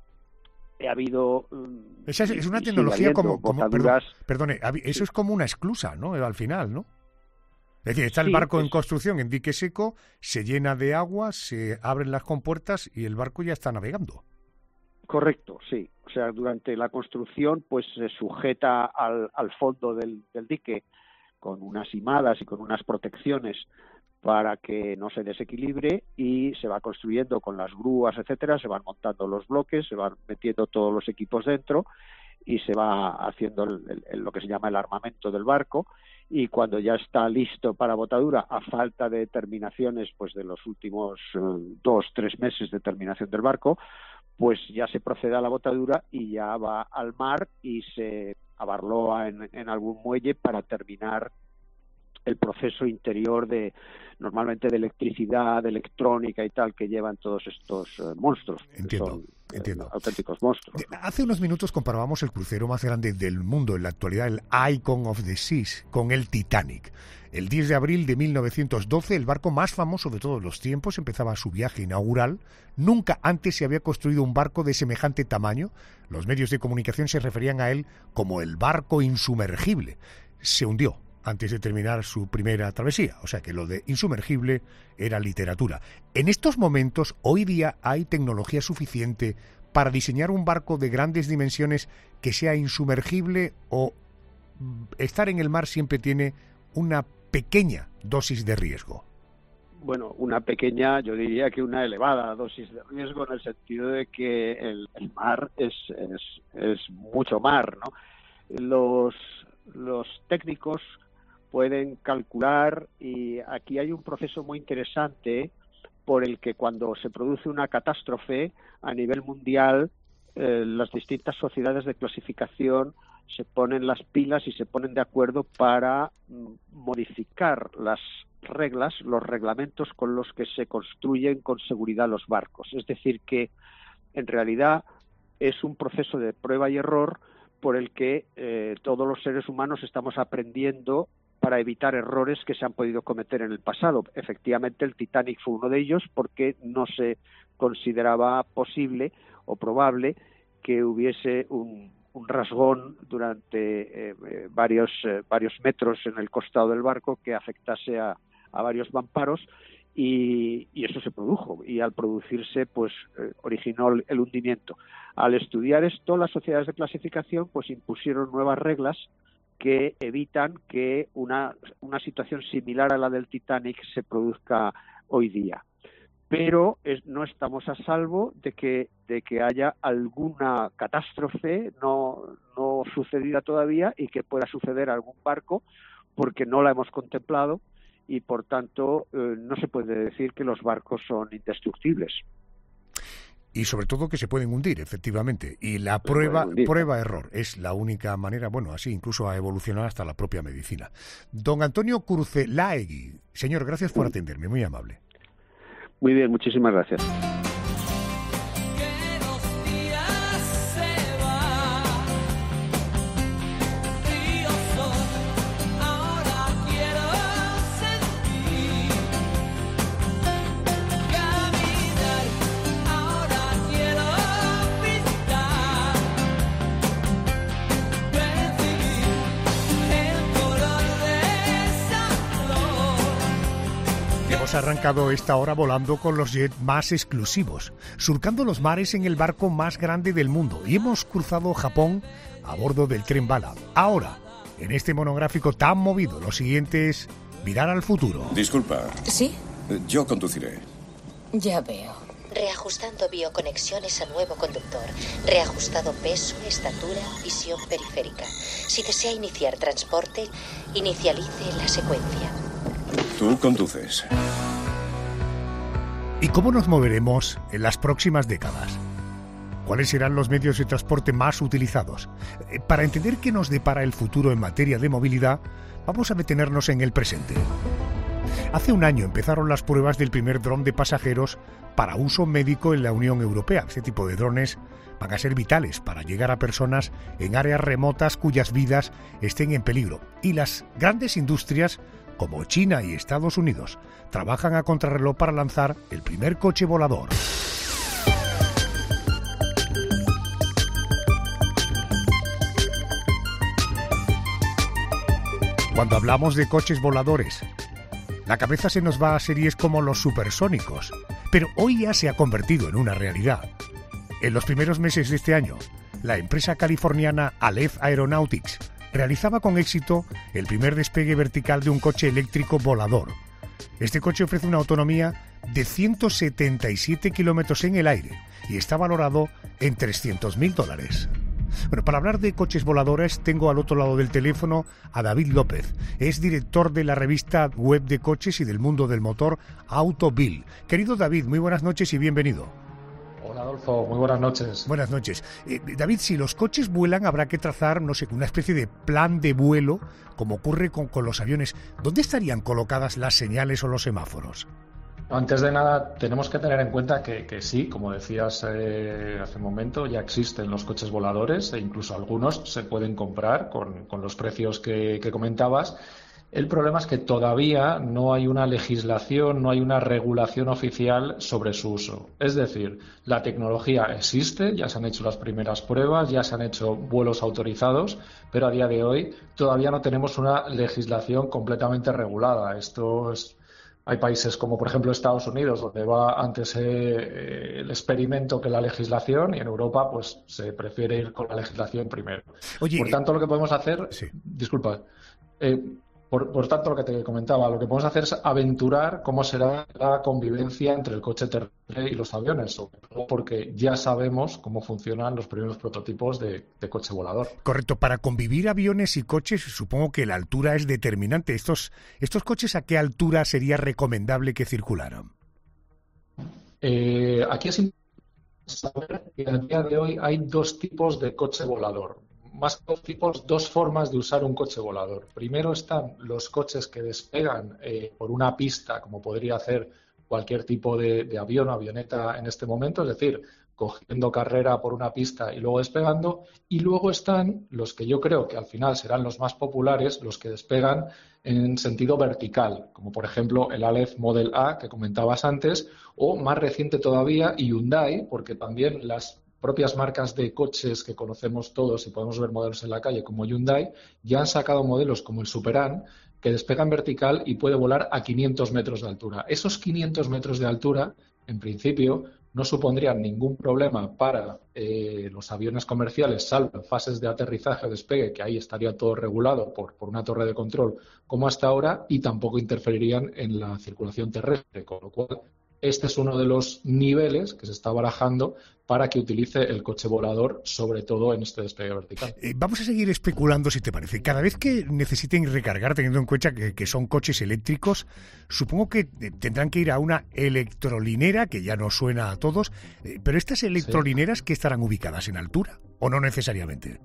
ha habido... Esa es una tecnología como perdone, eso es como una esclusa, ¿no? Al final, ¿no? Es decir, está el barco en construcción, en dique seco, se llena de agua, se abren las compuertas y el barco ya está navegando. Correcto, sí. O sea, durante la construcción pues se sujeta al fondo del dique con unas imadas y con unas protecciones para que no se desequilibre, y se va construyendo con las grúas, etcétera, se van montando los bloques, se van metiendo todos los equipos dentro y se va haciendo lo que se llama el armamento del barco, y cuando ya está listo para botadura, a falta de terminaciones pues de los últimos 2-3 meses de terminación del barco, pues ya se procede a la botadura y ya va al mar y se abarloa en algún muelle para terminar el proceso interior normalmente de electricidad, de electrónica y tal, que llevan todos estos monstruos. Entiendo. Auténticos monstruos. Hace unos minutos comparábamos el crucero más grande del mundo en la actualidad, el Icon of the Seas, con el Titanic. El 10 de abril de 1912, el barco más famoso de todos los tiempos empezaba su viaje inaugural. Nunca antes se había construido un barco de semejante tamaño. Los medios de comunicación se referían a él como el barco insumergible. Se hundió antes de terminar su primera travesía, o sea que lo de insumergible era literatura. En estos momentos, hoy día, hay tecnología suficiente para diseñar un barco de grandes dimensiones que sea insumergible, o estar en el mar siempre tiene una pequeña dosis de riesgo. Bueno, una pequeña, yo diría que una elevada dosis de riesgo, en el sentido de que el mar es mucho mar, ¿no? Los técnicos pueden calcular, y aquí hay un proceso muy interesante por el que cuando se produce una catástrofe a nivel mundial, las distintas sociedades de clasificación se ponen las pilas y se ponen de acuerdo para modificar las reglas, los reglamentos con los que se construyen con seguridad los barcos. Es decir, que en realidad es un proceso de prueba y error por el que todos los seres humanos estamos aprendiendo para evitar errores que se han podido cometer en el pasado. Efectivamente, el Titanic fue uno de ellos porque no se consideraba posible o probable que hubiese un rasgón durante varios metros en el costado del barco que afectase a varios mamparos, y eso se produjo, y al producirse pues originó el hundimiento. Al estudiar esto, las sociedades de clasificación pues impusieron nuevas reglas que evitan que una situación similar a la del Titanic se produzca hoy día. Pero no estamos a salvo de que haya alguna catástrofe no sucedida todavía y que pueda suceder a algún barco, porque no la hemos contemplado, y por tanto no se puede decir que los barcos son indestructibles. Y sobre todo que se pueden hundir, efectivamente. Y la prueba-error es la única manera, bueno, así incluso ha evolucionado hasta la propia medicina. Don Antonio Curzelaegui, señor, gracias por atenderme, muy amable. Muy bien, muchísimas gracias. Hemos arrancado esta hora volando con los jets más exclusivos, surcando los mares en el barco más grande del mundo, y hemos cruzado Japón a bordo del tren bala. Ahora, en este monográfico tan movido, lo siguiente es mirar al futuro. Disculpa. ¿Sí? Yo conduciré. Ya veo. Reajustando bioconexiones a nuevo conductor. Reajustado peso, estatura, visión periférica. Si desea iniciar transporte, inicialice la secuencia. Tú conduces. ¿Y cómo nos moveremos en las próximas décadas? ¿Cuáles serán los medios de transporte más utilizados? Para entender qué nos depara el futuro en materia de movilidad, vamos a detenernos en el presente. Hace un año empezaron las pruebas del primer dron de pasajeros para uso médico en la Unión Europea. Este tipo de drones van a ser vitales para llegar a personas en áreas remotas cuyas vidas estén en peligro. Y las grandes industrias, como China y Estados Unidos, trabajan a contrarreloj para lanzar el primer coche volador. Cuando hablamos de coches voladores, la cabeza se nos va a series como los supersónicos, pero hoy ya se ha convertido en una realidad. En los primeros meses de este año, la empresa californiana Aleph Aeronautics realizaba con éxito el primer despegue vertical de un coche eléctrico volador. Este coche ofrece una autonomía de 177 kilómetros en el aire y está valorado en $300.000. Bueno, para hablar de coches voladores tengo al otro lado del teléfono a David López. Es director de la revista web de coches y del mundo del motor Autobill. Querido David, muy buenas noches y bienvenido. Hola Adolfo, muy buenas noches. Buenas noches. David, si los coches vuelan habrá que trazar, no sé, una especie de plan de vuelo, como ocurre con los aviones. ¿Dónde estarían colocadas las señales o los semáforos? Antes de nada, tenemos que tener en cuenta que sí, como decías hace un momento, ya existen los coches voladores e incluso algunos se pueden comprar con los precios que comentabas. El problema es que todavía no hay una legislación, no hay una regulación oficial sobre su uso. Es decir, la tecnología existe, ya se han hecho las primeras pruebas, ya se han hecho vuelos autorizados, pero a día de hoy todavía no tenemos una legislación completamente regulada. Hay países como, por ejemplo, Estados Unidos, donde va antes el experimento que la legislación, y en Europa pues se prefiere ir con la legislación primero. Oye, por tanto, lo que podemos hacer... Sí. Disculpa. Por tanto, lo que te comentaba, lo que podemos hacer es aventurar cómo será la convivencia entre el coche terrestre y los aviones, sobre todo porque ya sabemos cómo funcionan los primeros prototipos de coche volador. Correcto. Para convivir aviones y coches, supongo que la altura es determinante. ¿Estos coches a qué altura sería recomendable que circularan? Aquí es importante saber que a día de hoy hay dos tipos de coche volador. más tipos, dos formas de usar un coche volador. Primero están los coches que despegan por una pista, como podría hacer cualquier tipo de avión o avioneta en este momento, es decir, cogiendo carrera por una pista y luego despegando. Y luego están los que yo creo que al final serán los más populares, los que despegan en sentido vertical, como por ejemplo el Aleph Model A que comentabas antes, o más reciente todavía Hyundai, porque también las propias marcas de coches que conocemos todos y podemos ver modelos en la calle como Hyundai, ya han sacado modelos como el Superan que despegan vertical y puede volar a 500 metros de altura. Esos 500 metros de altura, en principio, no supondrían ningún problema para los aviones comerciales, salvo en fases de aterrizaje o despegue, que ahí estaría todo regulado por una torre de control como hasta ahora, y tampoco interferirían en la circulación terrestre, con lo cual este es uno de los niveles que se está barajando para que utilice el coche volador, sobre todo en este despegue vertical. Vamos a seguir especulando, si te parece. Cada vez que necesiten recargar, teniendo en cuenta que son coches eléctricos, supongo que tendrán que ir a una electrolinera, que ya nos suena a todos, pero estas electrolineras, ¿qué estarán ubicadas en altura? ¿O no necesariamente?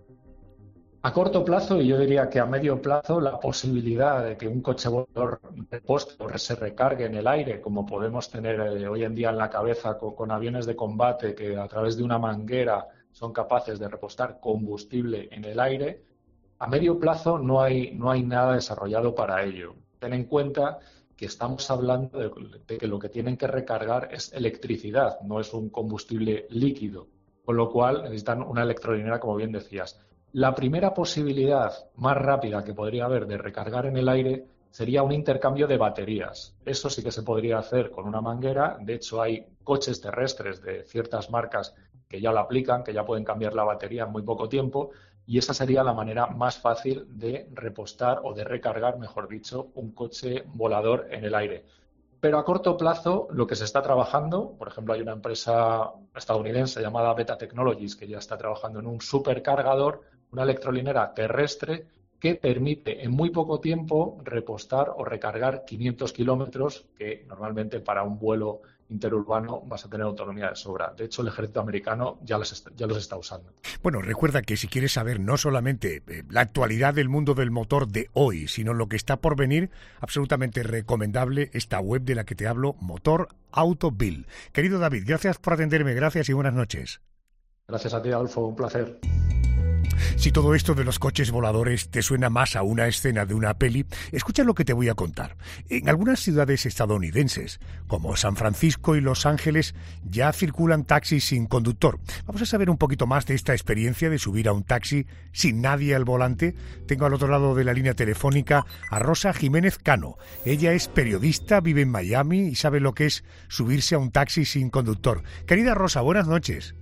A corto plazo, y yo diría que a medio plazo, la posibilidad de que un coche volador repose o se recargue en el aire, como podemos tener hoy en día en la cabeza con aviones de combate que a través de una manguera son capaces de repostar combustible en el aire, a medio plazo no hay nada desarrollado para ello. Ten en cuenta que estamos hablando de que lo que tienen que recargar es electricidad, no es un combustible líquido, con lo cual necesitan una electrolinera, como bien decías. La primera posibilidad más rápida que podría haber de recargar en el aire sería un intercambio de baterías. Eso sí que se podría hacer con una manguera. De hecho, hay coches terrestres de ciertas marcas que ya lo aplican, que ya pueden cambiar la batería en muy poco tiempo, y esa sería la manera más fácil de repostar o de recargar, mejor dicho, un coche volador en el aire. Pero a corto plazo, lo que se está trabajando, por ejemplo, hay una empresa estadounidense llamada Beta Technologies que ya está trabajando en un supercargador, una electrolinera terrestre que permite en muy poco tiempo repostar o recargar 500 kilómetros, que normalmente para un vuelo interurbano vas a tener autonomía de sobra. De hecho, el ejército americano ya los está usando. Bueno, recuerda que si quieres saber no solamente la actualidad del mundo del motor de hoy, sino lo que está por venir, absolutamente recomendable esta web de la que te hablo, Motor Auto Bill. Querido David, gracias por atenderme, gracias y buenas noches. Gracias a ti, Adolfo, un placer. Si todo esto de los coches voladores te suena más a una escena de una peli, escucha lo que te voy a contar. En algunas ciudades estadounidenses, como San Francisco y Los Ángeles, ya circulan taxis sin conductor. Vamos a saber un poquito más de esta experiencia de subir a un taxi sin nadie al volante. Tengo al otro lado de la línea telefónica a Rosa Jiménez Cano. Ella es periodista, vive en Miami y sabe lo que es subirse a un taxi sin conductor. Querida Rosa, buenas noches.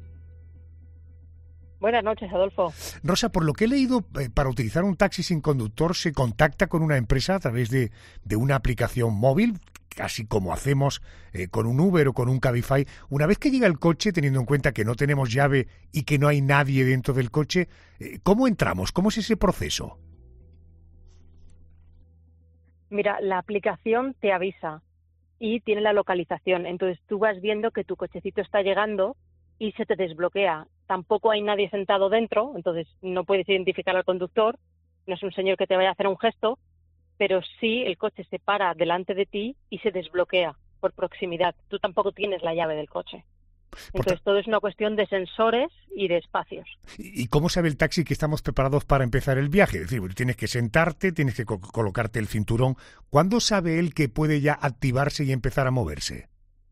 Buenas noches, Adolfo. Rosa, por lo que he leído, para utilizar un taxi sin conductor se contacta con una empresa a través de una aplicación móvil, casi como hacemos con un Uber o con un Cabify. Una vez que llega el coche, teniendo en cuenta que no tenemos llave y que no hay nadie dentro del coche, ¿cómo entramos? ¿Cómo es ese proceso? Mira, la aplicación te avisa y tiene la localización. Entonces tú vas viendo que tu cochecito está llegando y se te desbloquea. Tampoco hay nadie sentado dentro, entonces no puedes identificar al conductor, no es un señor que te vaya a hacer un gesto, pero sí el coche se para delante de ti y se desbloquea por proximidad. Tú tampoco tienes la llave del coche. Entonces todo es una cuestión de sensores y de espacios. ¿Y cómo sabe el taxi que estamos preparados para empezar el viaje? Es decir, tienes que sentarte, tienes que colocarte el cinturón. ¿Cuándo sabe él que puede ya activarse y empezar a moverse?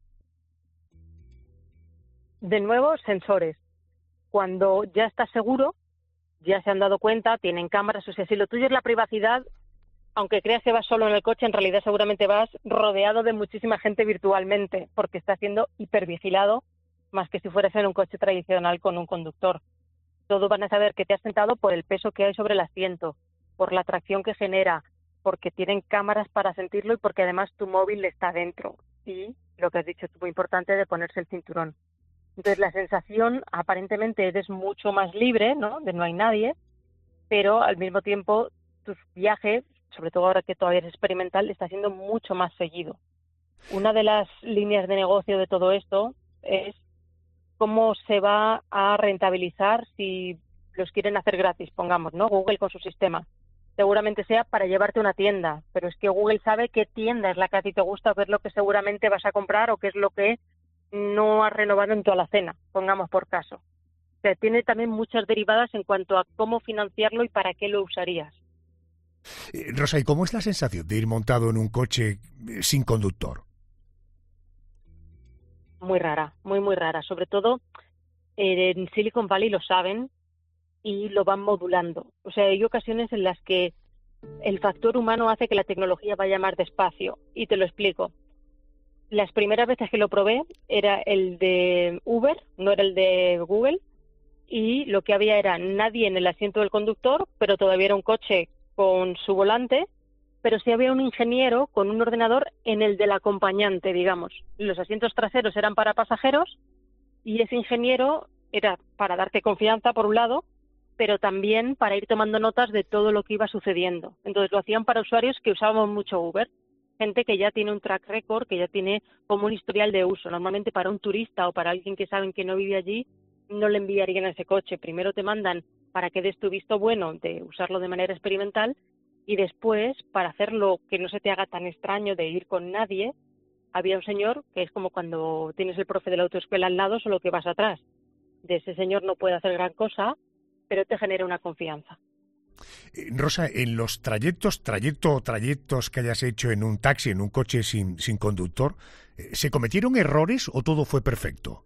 De nuevo, sensores. Cuando ya estás seguro, ya se han dado cuenta, tienen cámaras, o sea, si lo tuyo es la privacidad, aunque creas que vas solo en el coche, en realidad seguramente vas rodeado de muchísima gente virtualmente, porque estás siendo hipervigilado, más que si fueras en un coche tradicional con un conductor. Todos van a saber que te has sentado por el peso que hay sobre el asiento, por la tracción que genera, porque tienen cámaras para sentirlo y porque además tu móvil está dentro. Y lo que has dicho es muy importante de ponerse el cinturón. Entonces la sensación, aparentemente eres mucho más libre, ¿no? De no hay nadie, pero al mismo tiempo tu viaje, sobre todo ahora que todavía es experimental, está siendo mucho más seguido. Una de las líneas de negocio de todo esto es cómo se va a rentabilizar si los quieren hacer gratis, pongamos, ¿no? Google con su sistema. Seguramente sea para llevarte a una tienda, pero es que Google sabe qué tienda es la que a ti te gusta, o qué es lo que seguramente vas a comprar o qué es lo que no has renovado en tu alacena, pongamos por caso. O sea, tiene también muchas derivadas en cuanto a cómo financiarlo y para qué lo usarías. Rosa, ¿y cómo es la sensación de ir montado en un coche sin conductor? Muy rara, muy rara. Sobre todo en Silicon Valley lo saben y lo van modulando. O sea, hay ocasiones en las que el factor humano hace que la tecnología vaya más despacio. Y te lo explico. Las primeras veces que lo probé era el de Uber, no era el de Google, y lo que había era nadie en el asiento del conductor, pero todavía era un coche con su volante, pero sí había un ingeniero con un ordenador en el del acompañante, digamos. Los asientos traseros eran para pasajeros y ese ingeniero era para darte confianza, por un lado, pero también para ir tomando notas de todo lo que iba sucediendo. Entonces lo hacían para usuarios que usábamos mucho Uber, gente que ya tiene un track record, que ya tiene como un historial de uso. Normalmente para un turista o para alguien que saben que no vive allí, no le enviarían ese coche. Primero te mandan para que des tu visto bueno de usarlo de manera experimental y después, para hacerlo que no se te haga tan extraño de ir con nadie, había un señor que es como cuando tienes el profe de la autoescuela al lado, solo que vas atrás. De ese señor no puede hacer gran cosa, pero te genera una confianza. Rosa, en los trayectos que hayas hecho en un taxi, en un coche sin conductor, ¿se cometieron errores o todo fue perfecto?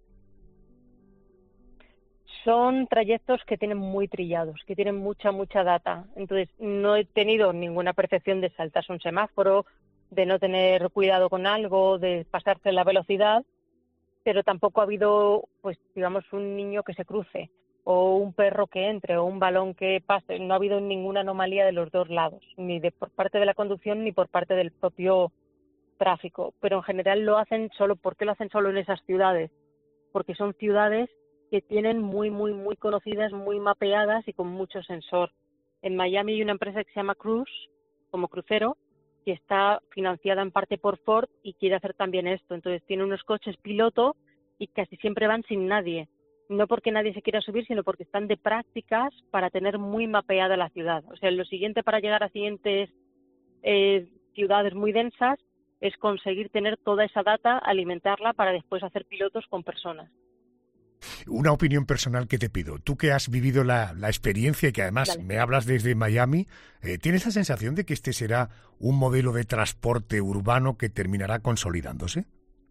Son trayectos que tienen muy trillados, que tienen mucha data. Entonces, no he tenido ninguna percepción de saltarse un semáforo, de no tener cuidado con algo, de pasarse la velocidad, pero tampoco ha habido, pues digamos, un niño que se cruce, o un perro que entre, o un balón que pase. No ha habido ninguna anomalía de los dos lados, ni por parte de la conducción ni por parte del propio tráfico. Pero en general lo hacen solo. ¿Por qué lo hacen solo en esas ciudades? Porque son ciudades que tienen muy conocidas, muy mapeadas y con mucho sensor. En Miami hay una empresa que se llama Cruise, como crucero, que está financiada en parte por Ford y quiere hacer también esto. Entonces tiene unos coches piloto y casi siempre van sin nadie. No porque nadie se quiera subir, sino porque están de prácticas para tener muy mapeada la ciudad. O sea, lo siguiente para llegar a siguientes ciudades muy densas es conseguir tener toda esa data, alimentarla para después hacer pilotos con personas. Una opinión personal que te pido. Tú que has vivido la experiencia y que además me hablas desde Miami, ¿tienes la sensación de que este será un modelo de transporte urbano que terminará consolidándose?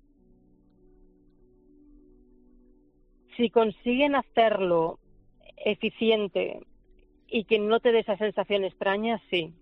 Si consiguen hacerlo eficiente y que no te dé esa sensación extraña, sí.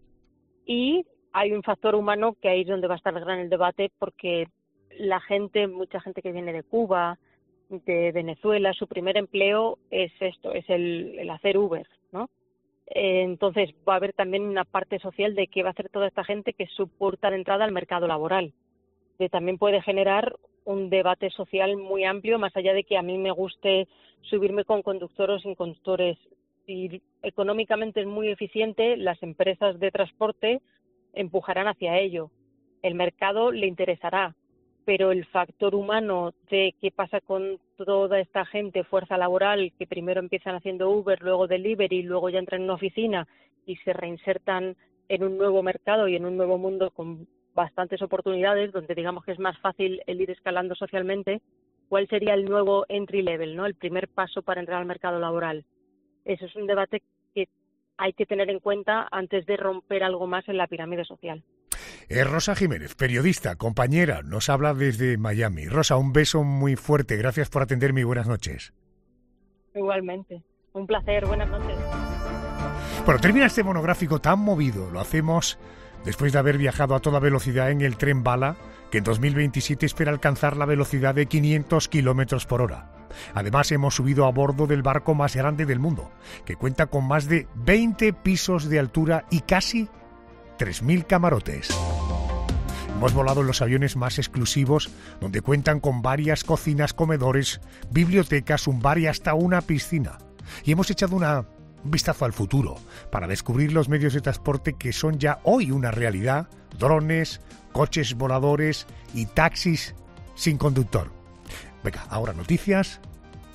Y hay un factor humano que ahí es donde va a estar el gran debate, porque mucha gente que viene de Cuba, de Venezuela, su primer empleo es esto, es el hacer Uber, ¿no? Entonces va a haber también una parte social de qué va a hacer toda esta gente, que es su puerta de entrada al mercado laboral. Que también puede generar un debate social muy amplio, más allá de que a mí me guste subirme con conductores o sin conductores. Si económicamente es muy eficiente, las empresas de transporte empujarán hacia ello. El mercado le interesará, pero el factor humano de qué pasa con toda esta gente, fuerza laboral, que primero empiezan haciendo Uber, luego delivery, luego ya entran en una oficina y se reinsertan en un nuevo mercado y en un nuevo mundo con bastantes oportunidades, donde digamos que es más fácil el ir escalando socialmente. ¿Cuál sería el nuevo entry level, ¿no? El primer paso para entrar al mercado laboral? Eso es un debate que hay que tener en cuenta antes de romper algo más en la pirámide social. Rosa Jiménez, periodista, compañera, nos habla desde Miami. Rosa, un beso muy fuerte. Gracias por atenderme y buenas noches. Igualmente. Un placer. Buenas noches. Bueno, termina este monográfico tan movido. Lo hacemos después de haber viajado a toda velocidad en el tren bala, que en 2027 espera alcanzar la velocidad de 500 kilómetros por hora. Además, hemos subido a bordo del barco más grande del mundo, que cuenta con más de 20 pisos de altura y casi 3.000 camarotes. Hemos volado en los aviones más exclusivos, donde cuentan con varias cocinas, comedores, bibliotecas, un bar y hasta una piscina. Y hemos echado un vistazo al futuro para descubrir los medios de transporte que son ya hoy una realidad: drones, coches voladores y taxis sin conductor. Venga, ahora noticias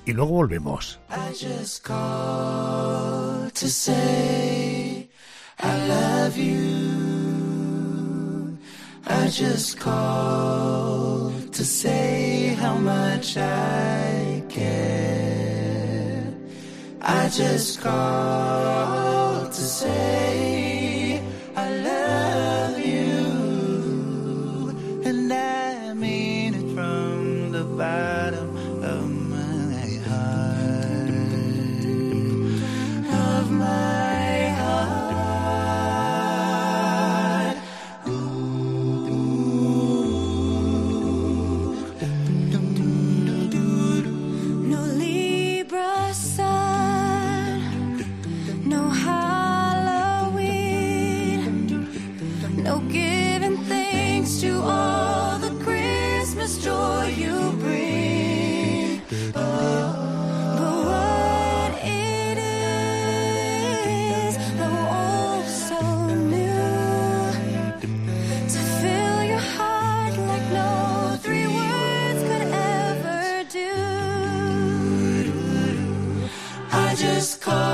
y luego volvemos. I just called to say I love you. I just called to say how much I care. I just called to say I love you. And I mean it from the bottom of my heart. Of my heart. No Libra sun, no Halloween, no giving thanks to all the Christmas joy you bring. But what it is, oh so new, to fill your heart like no 3 words could ever do. I just called